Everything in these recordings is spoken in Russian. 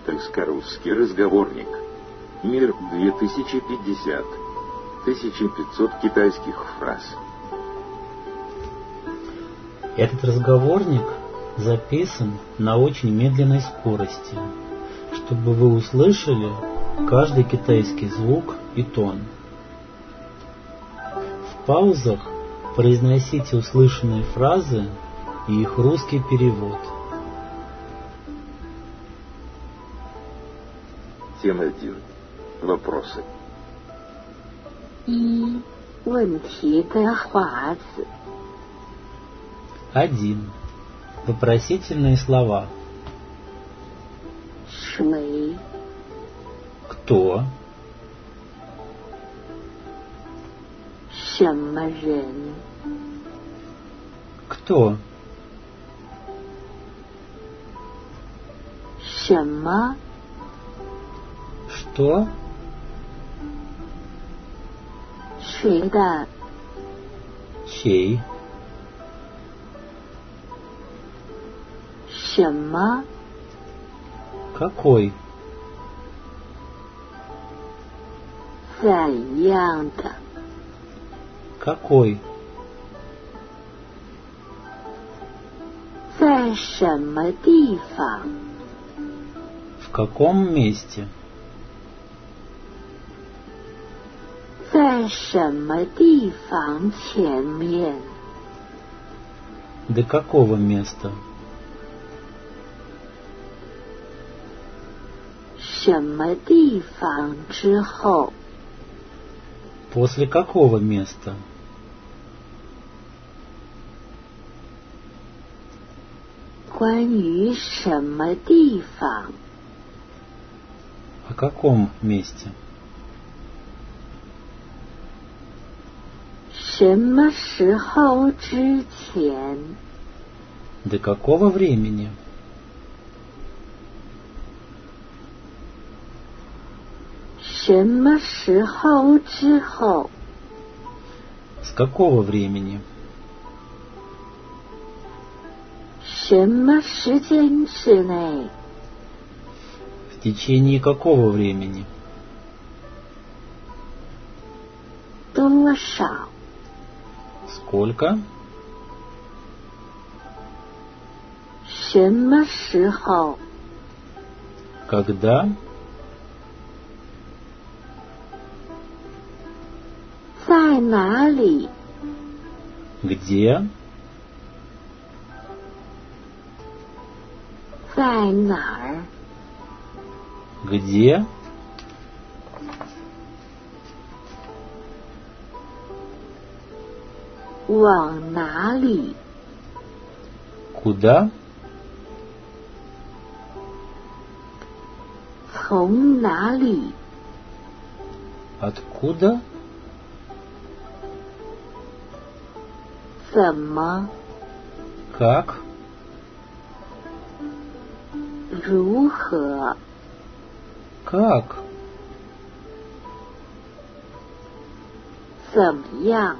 Учительско-русский разговорник. Мир 2050. 1500 китайских фраз. Этот разговорник записан на очень медленной скорости, чтобы вы услышали каждый китайский звук и тон. В паузах произносите услышанные фразы и их русский перевод. Тема 1. Вопросы. 一、问题的华字。 1. Вопросительные слова. 谁？ Кто? 什么人？ Кто? 什么？ Что? 谁的？ Чей? 什么？ Какой? 怎样的？ Какой? 在什么地方？ В каком месте? 在什么地方前面？ До какого места? 什么地方之后？ После какого места? 关于什么地方？ О каком месте? 什么时候之前？ До какого времени? 什么时候之后？ С какого времени? 什么时间之内？ В течение какого времени? 多少？ Сколько? 什么时候？ Когда? 在哪里？ Где? 在哪儿？ Где? 往哪里？ Куда? 从哪里？ Откуда? 怎么？ Как? 如何？ Как? 怎么样？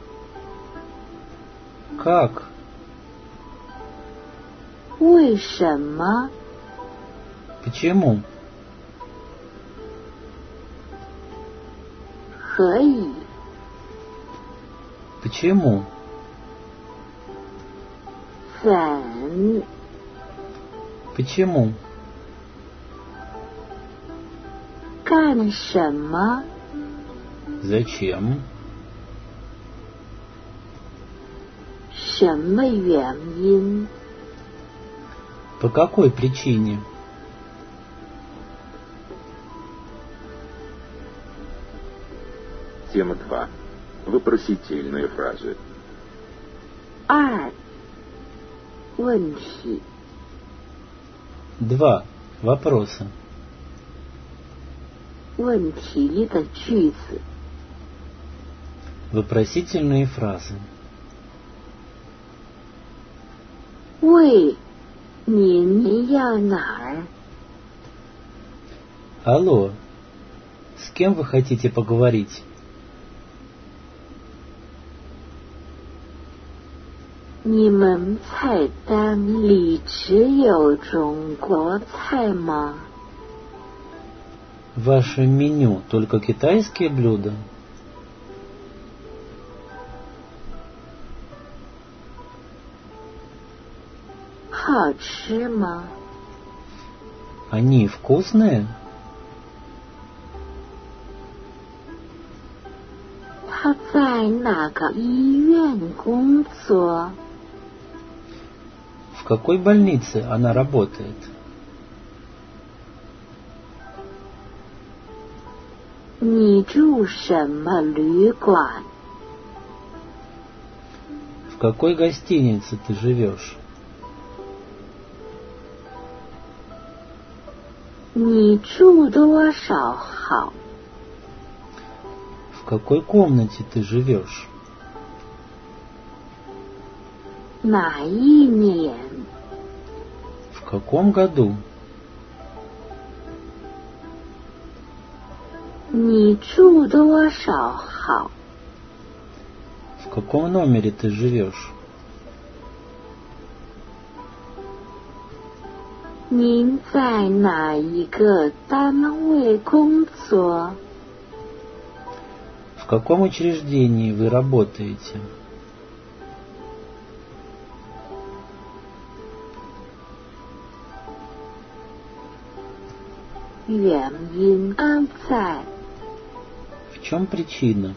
Как? 为什么？ Почему? 何以？ Почему? 怎？ Почему? 干什么？ Зачем? 什么原因？ По какой причине? Тема 2. Вопросительные фразы. 二、问题。 2. Вопросы. 问题的句子。 Вопросительные фразы. 喂，您要哪儿？ Алло, с кем вы хотите поговорить? 你们菜单里只有中国菜吗？ В вашем меню только китайские блюда? 好吃吗？ Они вкусные? 他在哪个医院工作？ В какой больнице она работает? 你住什么旅馆？ В какой гостинице ты живешь? 你住多少号？ В какой комнате ты живешь? 哪一年？ В каком году? 你住多少号？ В каком номере ты живешь? 您在哪一个单位工作？ В каком учреждении вы работаете? 原因安在？ В чем причина?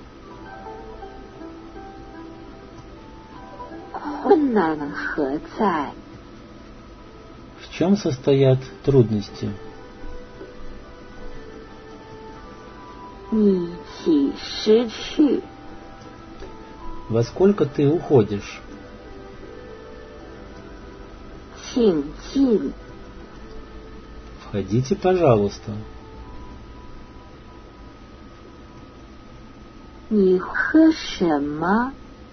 困难何在？ В чем состоят трудности? 你几时去？ Во сколько ты уходишь? 请进。 Входите, пожалуйста. 你喝什么？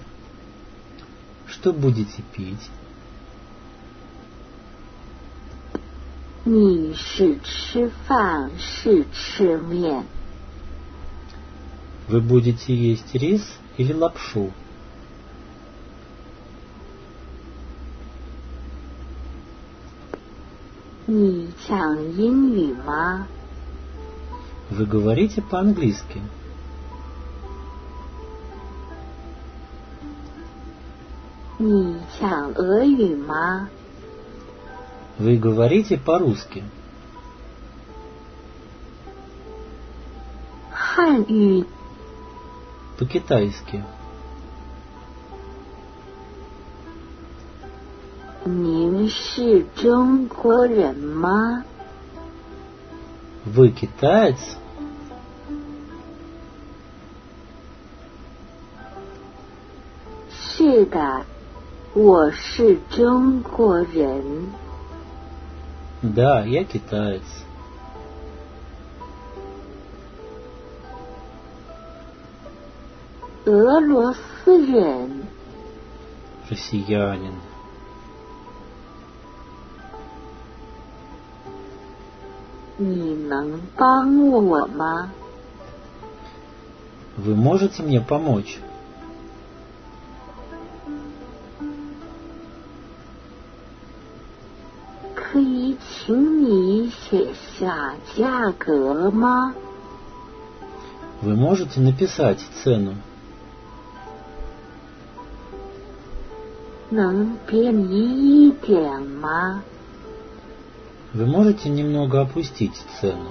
Что будете пить? 你是吃饭是吃面？ Вы будете есть рис или лапшу? 你讲英语吗？ Вы говорите по-английски? 你讲俄语吗？ Вы говорите по-русски? 汉语。 По-китайски? 您是中国人吗？ Вы китаец? 是的，我是中国人。 Да, я китаец. 俄罗斯人。 Россиянин. 你能帮我吗？ Вы можете мне помочь? 可以请你写下价格吗？ Вы можете написать цену? 能便宜一点吗？ Вы можете немного опустить цену?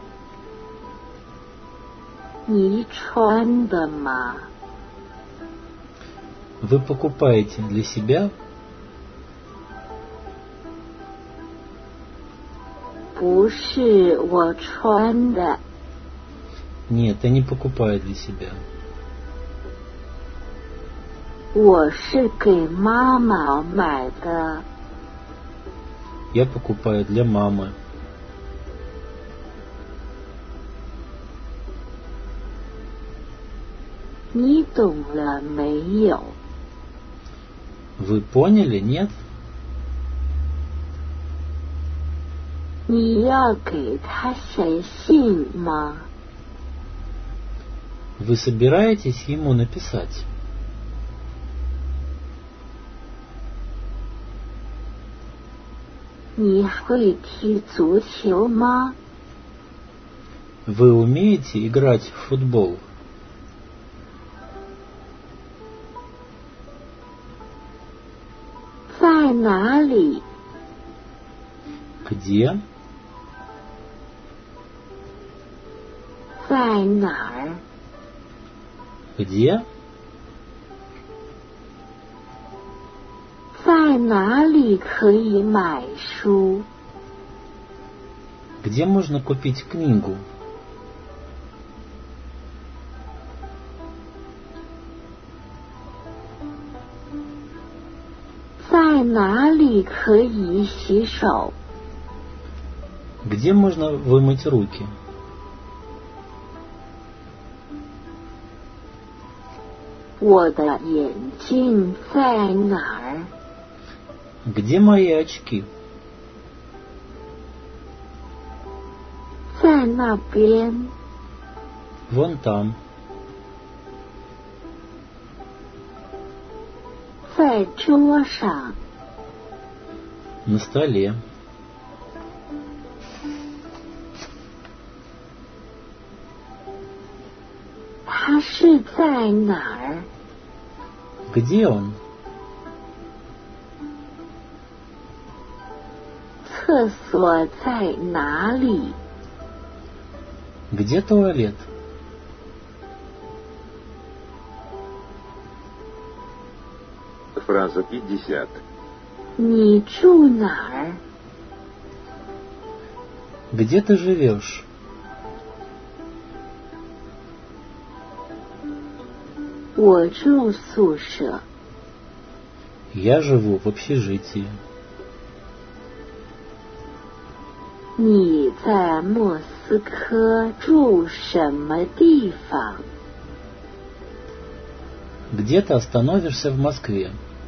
你穿的吗？ Вы покупаете для себя? 不是我穿的， Нет, я не покупаю для себя. 我是给妈妈买的。 Я покупаю для мамы. 你懂了没有？ Вы поняли, нет? 你要给他写信吗？ Вы собираетесь ему написать? 你会踢足球吗？ Вы умеете играть в футбол? 在哪里？ Где? 在哪儿？ Где? 在哪里可以买书？ Где можно купить книгу? 在哪里可以洗手？ Где можно вымыть руки? 我的眼镜在哪儿？ Где мои очки? 在那边。 Вон там. 在桌上。 На столе. 它是在哪儿？ Где он? 厕所在哪里？ Где туалет? Фраза 50. 你住哪儿？ Где ты живешь? 我住宿舍。 Я живу в общежитии. 你在莫斯科住什么地方？ Где ты остановишься в Москве?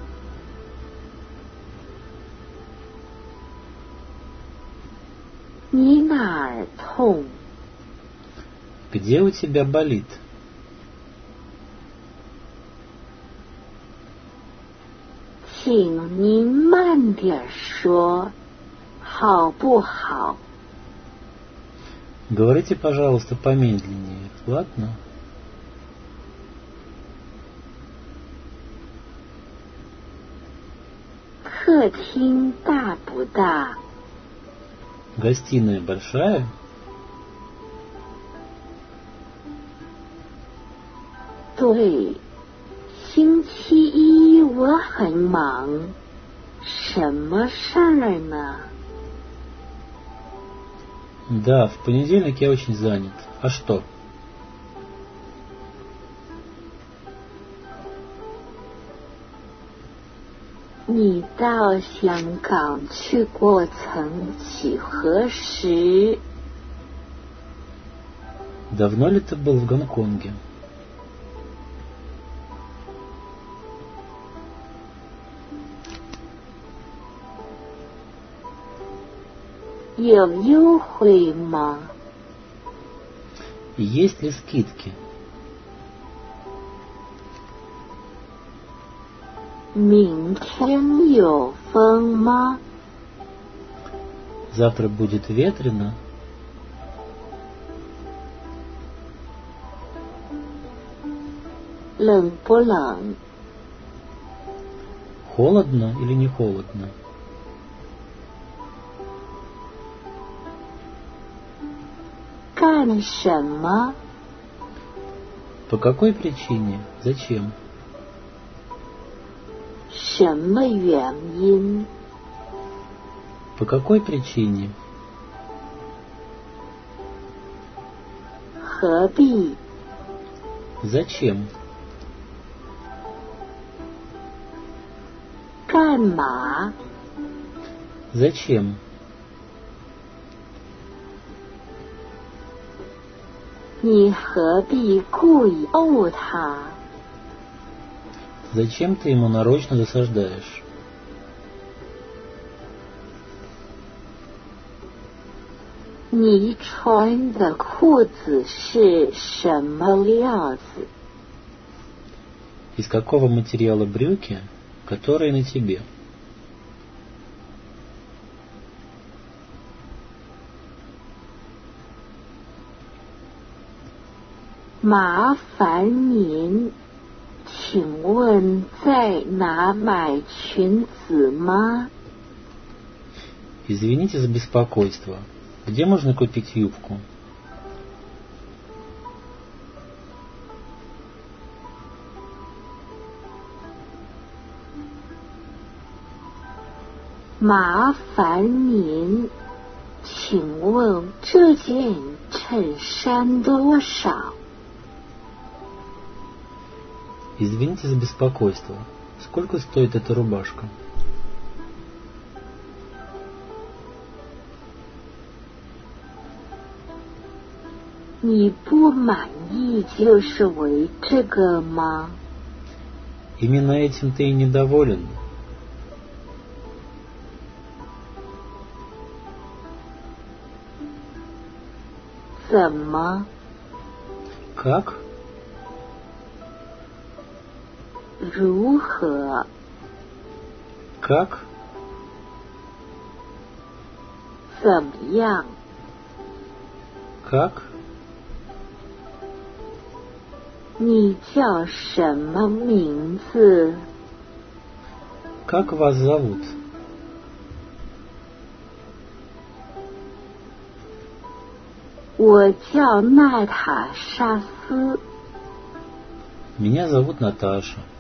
你哪儿痛？ Где у тебя болит? 请您慢点说，好不好？ Говорите, пожалуйста, помедленнее, ладно? 客厅大不大？ Гостиная большая? 对，星期一我很忙，什么事儿呢？ Да, в понедельник я очень занят. А что? 你到香港去过曾几何时？ Давно ли ты был в Гонконге? 有优惠吗？ Есть ли скидки? 明天有风吗？ Завтра будет ветрено? 冷不冷？ Холодно или не холодно? 干什么？ По какой причине? Зачем? 什么原因？ По какой причине? 何必？ Зачем? 干嘛？ Зачем? 你何必故意殴他？ Зачем ты ему нарочно досаждаешь? 你穿的裤子是什么料子？ Из какого материала брюки, которые на тебе? 麻烦您，请问在哪买裙子吗？ Извините за беспокойство. Где можно купить юбку? 麻烦您，请问这件衬衫多少？ Извините за беспокойство. Сколько стоит эта рубашка? 你不满意就是为这个吗？ Именно этим ты и недоволен. 怎么？ Как? 如何？ Как? 怎么样？ Как? 你叫什么名字？ Как вас зовут? 我叫娜塔莎斯。 Меня зовут Наташа.